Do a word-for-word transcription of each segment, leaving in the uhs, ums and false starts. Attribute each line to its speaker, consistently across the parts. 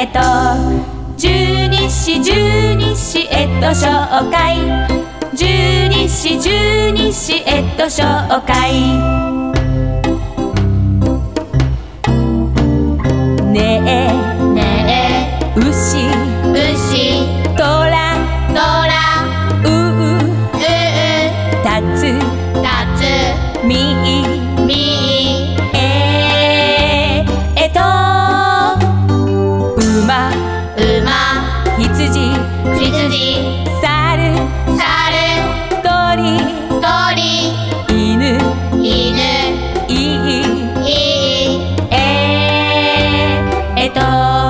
Speaker 1: えと十二支十二支えと紹介十二支十二支えと紹介ねえ
Speaker 2: ねえ
Speaker 1: 牛
Speaker 2: 牛
Speaker 1: トラ
Speaker 2: トラ
Speaker 1: うう
Speaker 2: うう
Speaker 1: たつ
Speaker 2: たつ
Speaker 1: み
Speaker 2: み
Speaker 1: ええと馬
Speaker 2: 馬
Speaker 1: 羊
Speaker 2: 羊
Speaker 1: さる
Speaker 2: 猿
Speaker 1: 鳥
Speaker 2: 鳥
Speaker 1: 犬
Speaker 2: 犬
Speaker 1: いい
Speaker 2: いい
Speaker 1: ええと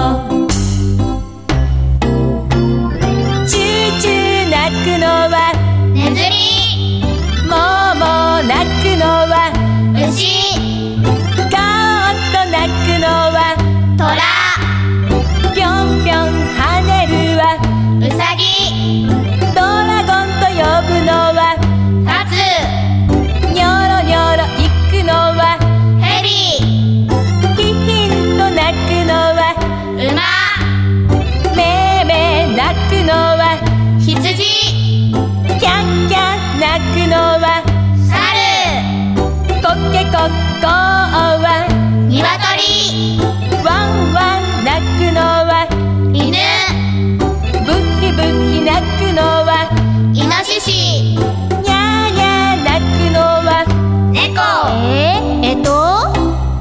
Speaker 1: チューチュー鳴くのは
Speaker 2: ネズミ
Speaker 1: もーもー鳴くのは
Speaker 2: 牛
Speaker 1: ゴーッと鳴くのは
Speaker 2: トラ
Speaker 1: ぴょんぴょん跳ねるは
Speaker 2: ウサギ
Speaker 1: ドラゴンと呼ぶのは
Speaker 2: カツ
Speaker 1: ニョロニョロ行くのは
Speaker 2: ヘビ
Speaker 1: ヒヒンと鳴くのは
Speaker 2: 馬
Speaker 1: めーめー鳴くのは
Speaker 2: 羊
Speaker 1: キャッキャ鳴くのは
Speaker 2: 猿
Speaker 1: コケコッコーは
Speaker 2: ニワトリ
Speaker 1: ワンワン鳴くのは
Speaker 2: 犬
Speaker 1: ブヒブヒ鳴くのは
Speaker 2: イノシシ
Speaker 1: ニャーニャー鳴くのは
Speaker 2: 猫
Speaker 1: えー、えっと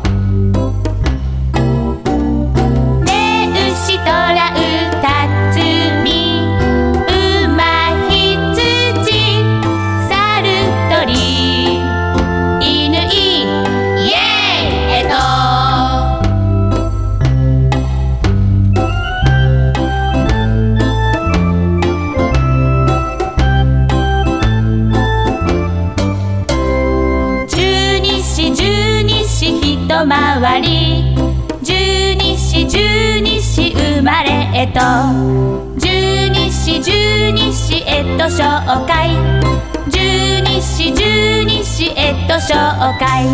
Speaker 1: ねえ牛トラウタツミ馬羊猿鳥犬い
Speaker 2: イエーイえっと
Speaker 1: 十二支十二支ひとまわり十二支十二支生まれえと十二支十二支えと紹介十二支十二支えと紹介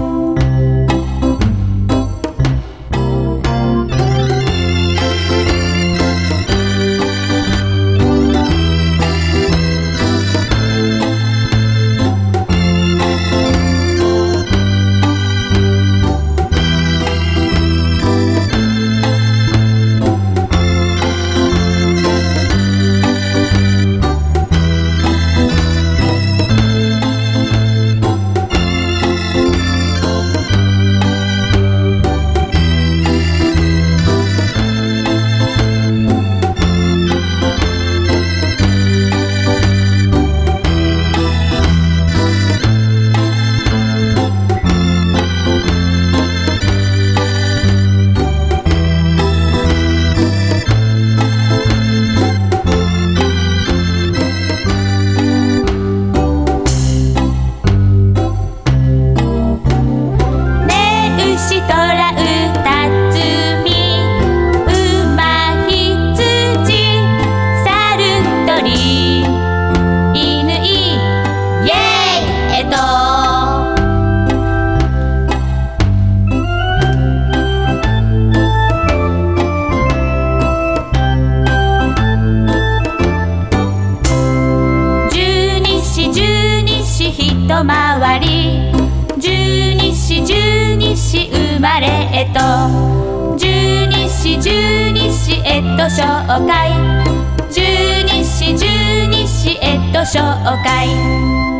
Speaker 1: ひとまわり十二支十二支生まれえと十二支十二支えと紹介十二支十二支えと紹介